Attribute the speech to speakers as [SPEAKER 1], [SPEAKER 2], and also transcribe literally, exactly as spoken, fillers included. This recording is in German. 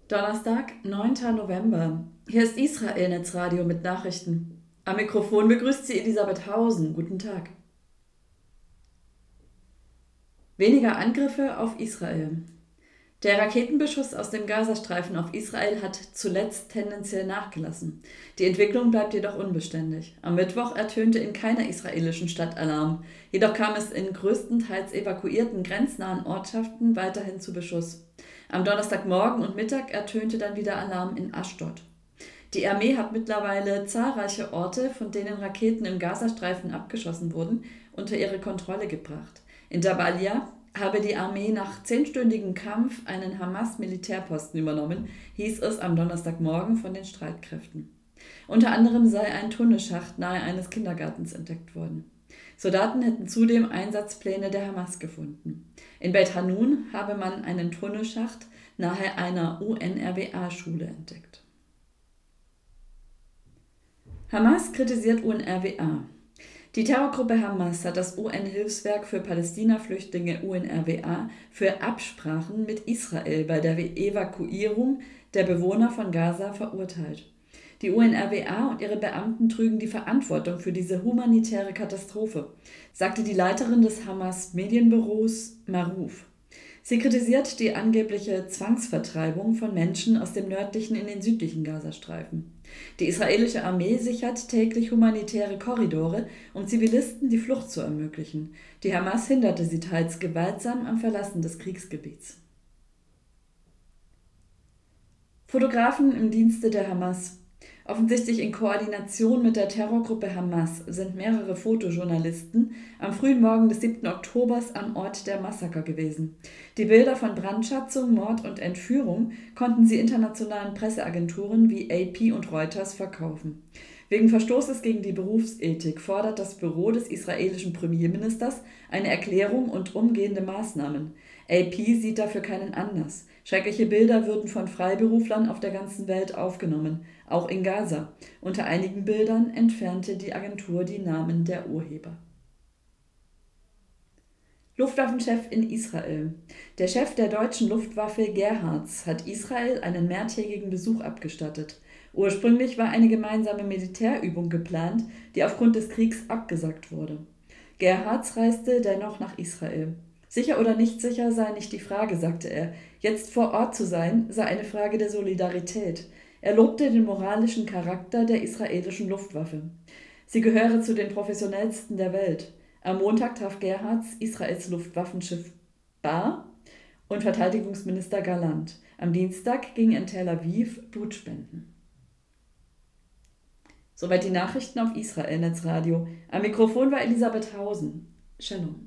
[SPEAKER 1] Donnerstag, neunter November. Hier ist Israel Netzradio mit Nachrichten. Am Mikrofon begrüßt Sie Elisabeth Hausen. Guten Tag. Weniger Angriffe auf Israel. Der Raketenbeschuss aus dem Gazastreifen auf Israel hat zuletzt tendenziell nachgelassen. Die Entwicklung bleibt jedoch unbeständig. Am Mittwoch ertönte in keiner israelischen Stadt Alarm. Jedoch kam es in größtenteils evakuierten grenznahen Ortschaften weiterhin zu Beschuss. Am Donnerstagmorgen und Mittag ertönte dann wieder Alarm in Aschdod. Die Armee hat mittlerweile zahlreiche Orte, von denen Raketen im Gazastreifen abgeschossen wurden, unter ihre Kontrolle gebracht. In Jabalia habe die Armee nach zehnstündigem Kampf einen Hamas-Militärposten übernommen, hieß es am Donnerstagmorgen von den Streitkräften. Unter anderem sei ein Tunnelschacht nahe eines Kindergartens entdeckt worden. Soldaten hätten zudem Einsatzpläne der Hamas gefunden. In Beit Hanun habe man einen Tunnelschacht nahe einer U N R W A-Schule entdeckt. Hamas kritisiert U N R W A. Die Terrorgruppe Hamas hat das U N-Hilfswerk für Palästina-Flüchtlinge U N R W A für Absprachen mit Israel bei der Evakuierung der Bewohner von Gaza verurteilt. Die U N R W A und ihre Beamten trügen die Verantwortung für diese humanitäre Katastrophe, sagte die Leiterin des Hamas-Medienbüros Maruf. Sie kritisiert die angebliche Zwangsvertreibung von Menschen aus dem nördlichen in den südlichen Gazastreifen. Die israelische Armee sichert täglich humanitäre Korridore, um Zivilisten die Flucht zu ermöglichen. Die Hamas hinderte sie teils gewaltsam am Verlassen des Kriegsgebiets. Fotografen im Dienste der Hamas. Offensichtlich in Koordination mit der Terrorgruppe Hamas sind mehrere Fotojournalisten am frühen Morgen des siebten Oktobers am Ort der Massaker gewesen. Die Bilder von Brandschatzung, Mord und Entführung konnten sie internationalen Presseagenturen wie A P und Reuters verkaufen. Wegen Verstoßes gegen die Berufsethik fordert das Büro des israelischen Premierministers eine Erklärung und umgehende Maßnahmen. A P sieht dafür keinen Anlass. Schreckliche Bilder würden von Freiberuflern auf der ganzen Welt aufgenommen, auch in Gaza. Unter einigen Bildern entfernte die Agentur die Namen der Urheber. Luftwaffenchef in Israel. Der Chef der deutschen Luftwaffe Gerhards hat Israel einen mehrtägigen Besuch abgestattet. Ursprünglich war eine gemeinsame Militärübung geplant, die aufgrund des Kriegs abgesagt wurde. Gerhards reiste dennoch nach Israel. Sicher oder nicht sicher sei nicht die Frage, sagte er. Jetzt vor Ort zu sein, sei eine Frage der Solidarität. Er lobte den moralischen Charakter der israelischen Luftwaffe. Sie gehöre zu den professionellsten der Welt. Am Montag traf Gerhards Israels Luftwaffenschiff Bar und Verteidigungsminister Galland. Am Dienstag ging in Tel Aviv Blut spenden. Soweit die Nachrichten auf Israel Netzradio. Am Mikrofon war Elisabeth Hausen. Shalom.